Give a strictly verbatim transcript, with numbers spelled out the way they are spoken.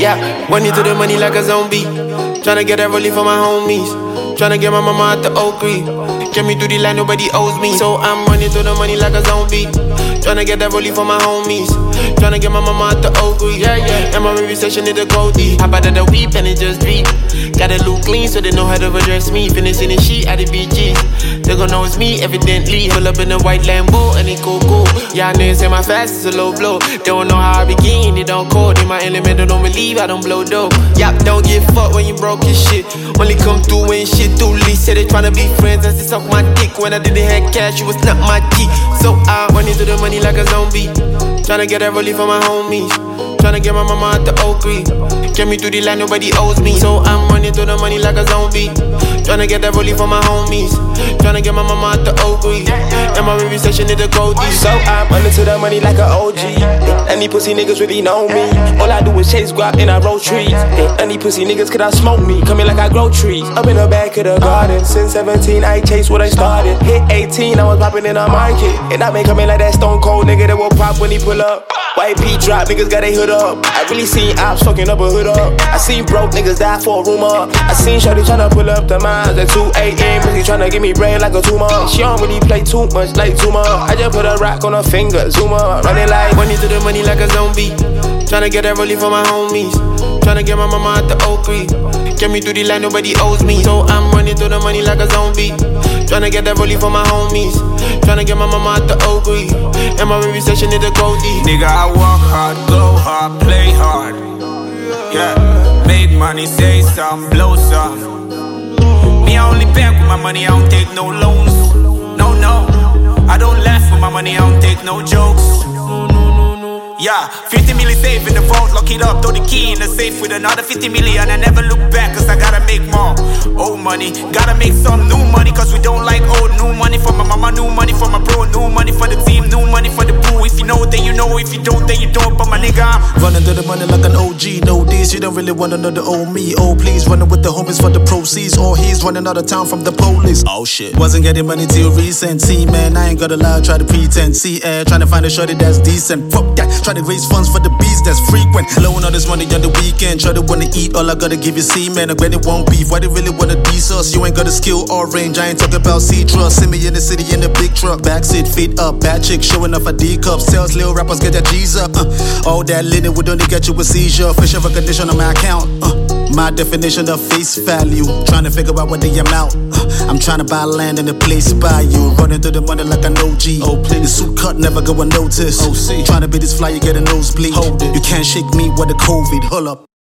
Yeah, money to the money like a zombie. Tryna get that relief for my homies. Tryna get my mama out the Oak Creek. Get me through the line, nobody owes me. So I'm running through the money like a zombie. Tryna get that relief for my homies. Tryna get my mama out the Oak Creek. Yeah, yeah. And my review session is the Goldie. Hop out of the weep and it just beat. Gotta look clean so they know how to address me. Finishing the sheet at the B Gs. They gon' know it's me, evidently. Pull up in a white Lambo and it go go. Y'all niggas say my fast is a low blow. They don't know how I begin, it don't code. In my element, don't believe I don't blow dope. Yup, don't give fuck when you broke your shit. Only come through when shit too lit. Say they tryna be friends and they suck my dick. When I didn't have cash, you was not my G. So I run into the money like a zombie. Tryna get that relief for my homies. Tryna get my mama out the Oak Creek. Get me through the line, nobody owes me. So I'm running through the money like a zombie. Tryna get that relief for my homies. Tryna get my mama out the Oak Creek. And my review session is the Goldie. So I'm running to the money like an O G. And these pussy niggas really know me. All I do is chase guap and I roll trees. And these pussy niggas could I smoke me. Coming like I grow trees. Up in the back of the garden. Since seventeen I chase what I started. Hit eighteen I was popping in the market. And I been coming like that stone cold nigga that will pop when he pull up. White P drop, niggas got they hood up. I really seen ops fucking up a hood up. I seen broke niggas die for a rumor. I seen shorty tryna pull up the mines at two a.m. Pussy tryna give me brain like a tumor. She don't really play too much like tumor. I just put a rock on her finger, zoomer. Running like money to the money like a zombie. Tryna get that relief for my homies. Tryna get my mama out the Oak Creek. Get me through the line, nobody owes me. So I'm running through the money like a zombie. Tryna get that relief for my homies. Tryna get my mama out the Oak Creek. And my review session is the Goldie. Nigga, I work hard, go hard, play hard. Yeah, make money, say some, blow some. Me, I only bank with my money, I don't take no loans. No, no, I don't laugh with my money, I don't take no jokes. Yeah, fifty million safe in the vault, lock it up, throw the key in the safe with another fifty million. I never look back, cause I gotta make more. Old money, gotta make some new money, cause we don't like old. New money for my mama, new money for my bro, new money for the team, new money for the boo. If you know, then you know, if you don't, then you don't. But my nigga, I'm running to the money like an O G. No this, you don't really wanna know the old me. Oh please, running with the homies for the proceeds. Or he's running out of town from the police. Oh shit, wasn't getting money till recent. See man, I ain't gotta lie, try to pretend. See air, trying to find a shorty that's decent. Fuck that, try to raise funds for the beats that's frequent. Blowing all this money on the weekend. Try to wanna eat, all I gotta give you semen. A granny won't beef, why they really wanna diss us? You ain't got a skill or range, I ain't talking about C-Trust. See me in the city in the big truck. Backseat, feet up, bad chick showing off a D-cup. Sales, little rappers get their G's up. uh, All that linen would only get you a seizure. Facial recognition on my account. uh, My definition of face value. Trying to figure out what the amount. uh, I'm trying to buy land in a place by you. Running through the money like an O G. Oh please, the suit cut never go unnoticed. O C, trying to be this fly, you get a nosebleed. Hold it, you can't shake me with the COVID. Hold up.